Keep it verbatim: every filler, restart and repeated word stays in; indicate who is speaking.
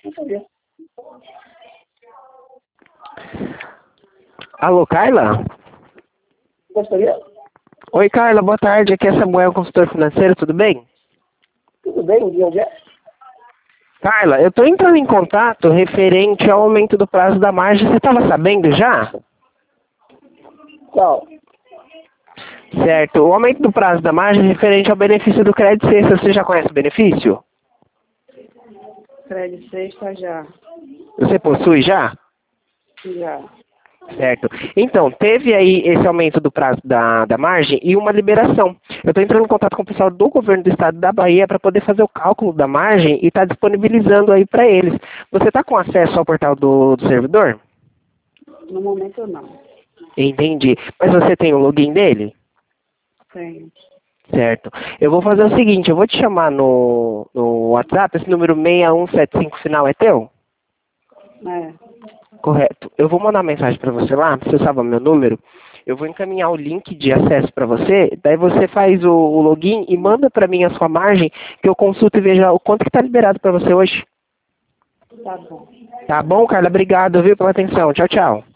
Speaker 1: Não sabia.
Speaker 2: Alô, Carla?
Speaker 1: Gostaria?
Speaker 2: Oi, Carla, boa tarde. Aqui é Samuel, consultor financeiro, tudo bem?
Speaker 1: Tudo bem? De onde é?
Speaker 2: Carla, eu estou entrando em contato referente ao aumento do prazo da margem. Você estava sabendo já?
Speaker 1: Qual?
Speaker 2: Certo. O aumento do prazo da margem é referente ao benefício do crédito sexta. Você já conhece o benefício?
Speaker 1: Crédito sexta já.
Speaker 2: Você possui já?
Speaker 1: Já.
Speaker 2: Certo. Então, teve aí esse aumento do prazo da, da margem e uma liberação. Eu estou entrando em contato com o pessoal do governo do estado da Bahia para poder fazer o cálculo da margem e está disponibilizando aí para eles. Você está com acesso ao portal do, do servidor?
Speaker 1: No momento não.
Speaker 2: Entendi. Mas você tem o login dele?
Speaker 1: Tenho.
Speaker 2: Certo. Eu vou fazer o seguinte, eu vou te chamar no, no WhatsApp, esse número seis um sete cinco final é teu?
Speaker 1: É.
Speaker 2: Correto. Eu vou mandar mensagem para você lá, você sabe o meu número. Eu vou encaminhar o link de acesso para você, daí você faz o, o login e manda para mim a sua margem, que eu consulto e veja o quanto que está liberado para você hoje.
Speaker 1: Tá bom.
Speaker 2: Tá bom, Carla? Obrigado, viu, pela atenção. Tchau, tchau.